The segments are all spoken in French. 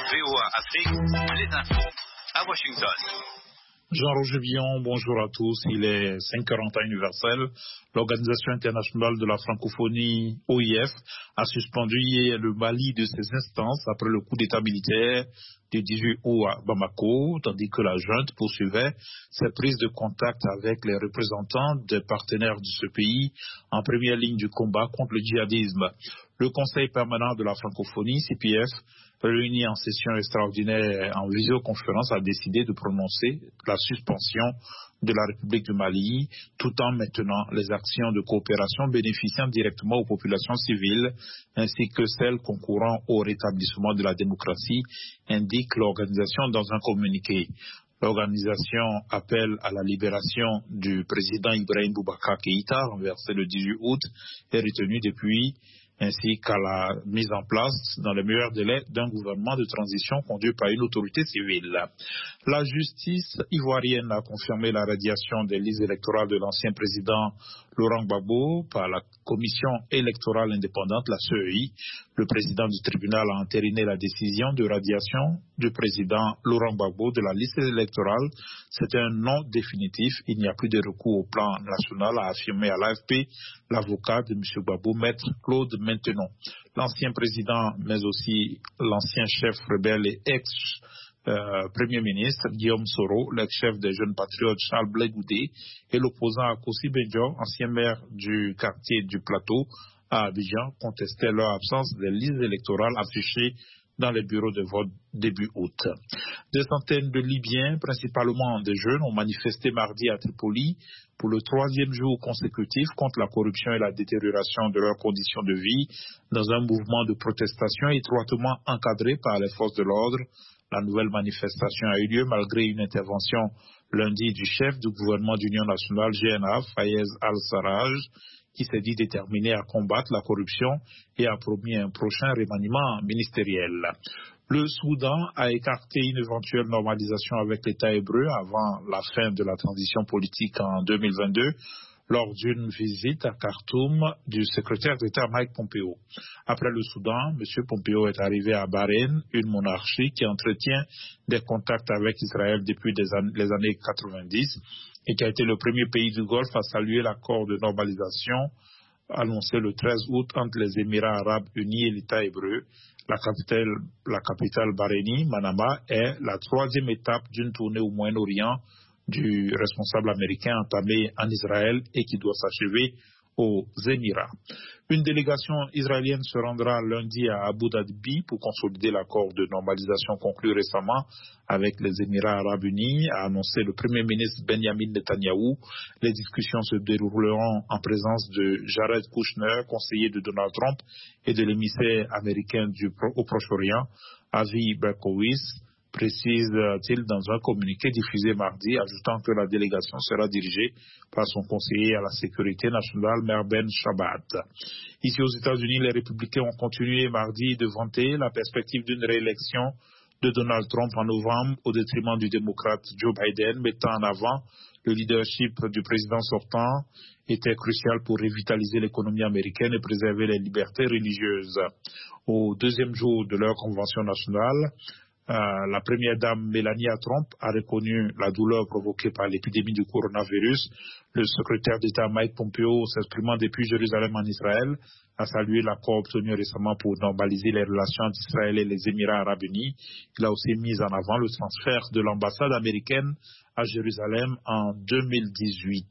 VOA Afrique, les infos à Washington. Jean-Roger Villon, bonjour à tous. Il est 5h en temps universel. L'Organisation internationale de la francophonie, OIF, a suspendu hier le Mali de ses instances après le coup d'état militaire du 18 août à Bamako, tandis que la junte poursuivait ses prises de contact avec les représentants des partenaires de ce pays en première ligne du combat contre le djihadisme. Le Conseil permanent de la francophonie, CPF, réuni en session extraordinaire en visioconférence, a décidé de prononcer la suspension de la République du Mali, tout en maintenant les actions de coopération bénéficiant directement aux populations civiles, ainsi que celles concourant au rétablissement de la démocratie, indique l'organisation dans un communiqué. L'organisation appelle à la libération du président Ibrahim Boubacar Keïta, renversé le 18 août, et retenu depuis, ainsi qu'à la mise en place, dans les meilleurs délais, d'un gouvernement de transition conduit par une autorité civile. La justice ivoirienne a confirmé la radiation des listes électorales de l'ancien président Laurent Gbagbo par la commission électorale indépendante, la CEI. Le président du tribunal a entériné la décision de radiation du président Laurent Gbagbo de la liste électorale. C'est un non définitif. Il n'y a plus de recours au plan national, a affirmé à l'AFP l'avocat de M. Gbagbo, maître Claude Maintenon. L'ancien président, mais aussi l'ancien chef rebelle et ex-premier ministre Guillaume Soro, l'ex-chef des jeunes patriotes Charles Blé Goudé et l'opposant Akossi Benjo, ancien maire du quartier du Plateau à Abidjan, contestaient leur absence des listes électorales affichées dans les bureaux de vote début août. Des centaines de Libyens, principalement des jeunes, ont manifesté mardi à Tripoli pour le 3e jour consécutif contre la corruption et la détérioration de leurs conditions de vie dans un mouvement de protestation étroitement encadré par les forces de l'ordre. La nouvelle manifestation a eu lieu malgré une intervention lundi du chef du gouvernement d'Union nationale GNA, Fayez Al-Sarraj, qui s'est dit déterminé à combattre la corruption et a promis un prochain remaniement ministériel. Le Soudan a écarté une éventuelle normalisation avec l'État hébreu avant la fin de la transition politique en 2022 lors d'une visite à Khartoum du secrétaire d'État Mike Pompeo. Après le Soudan, M. Pompeo est arrivé à Bahreïn, une monarchie qui entretient des contacts avec Israël depuis les années 90 et qui a été le premier pays du Golfe à saluer l'accord de normalisation annoncé le 13 août entre les Émirats arabes unis et l'État hébreu. La capitale bahreïnie, Manama, est la 3e étape d'une tournée au Moyen-Orient du responsable américain entamé en Israël et qui doit s'achever aux Émirats. Une délégation israélienne se rendra lundi à Abu Dhabi pour consolider l'accord de normalisation conclu récemment avec les Émirats arabes unis, a annoncé le Premier ministre Benjamin Netanyahou. Les discussions se dérouleront en présence de Jared Kushner, conseiller de Donald Trump, et de l'émissaire américain au Proche-Orient, Avi Berkowitz, précise-t-il dans un communiqué diffusé mardi, ajoutant que la délégation sera dirigée par son conseiller à la sécurité nationale, Merben Shabbat. Ici aux États-Unis, les républicains ont continué mardi de vanter la perspective d'une réélection de Donald Trump en novembre au détriment du démocrate Joe Biden, mettant en avant le leadership du président sortant était crucial pour revitaliser l'économie américaine et préserver les libertés religieuses. Au deuxième jour de leur convention nationale, la première dame Melania Trump a reconnu la douleur provoquée par l'épidémie du coronavirus. Le secrétaire d'État Mike Pompeo, s'exprimant depuis Jérusalem en Israël, a salué l'accord obtenu récemment pour normaliser les relations entre Israël et les Émirats arabes unis. Il a aussi mis en avant le transfert de l'ambassade américaine à Jérusalem en 2018.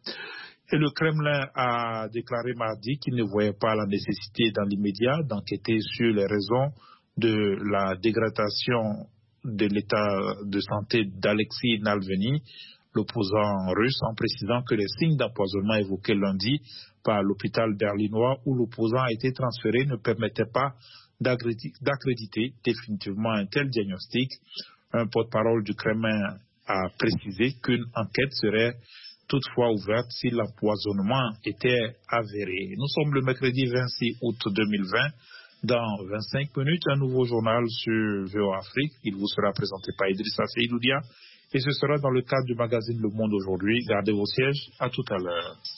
Et le Kremlin a déclaré mardi qu'il ne voyait pas la nécessité dans l'immédiat d'enquêter sur les raisons de la dégradation de l'état de santé d'Alexei Navalny, l'opposant russe, en précisant que les signes d'empoisonnement évoqués lundi par l'hôpital berlinois où l'opposant a été transféré ne permettaient pas d'accréditer définitivement un tel diagnostic. Un porte-parole du Kremlin a précisé qu'une enquête serait toutefois ouverte si l'empoisonnement était avéré. Nous sommes le mercredi 26 août 2020. Dans 25 minutes, un nouveau journal sur VOA Afrique. Il vous sera présenté par Idrissa Seydoudia et ce sera dans le cadre du magazine Le Monde aujourd'hui. Gardez vos sièges. À tout à l'heure.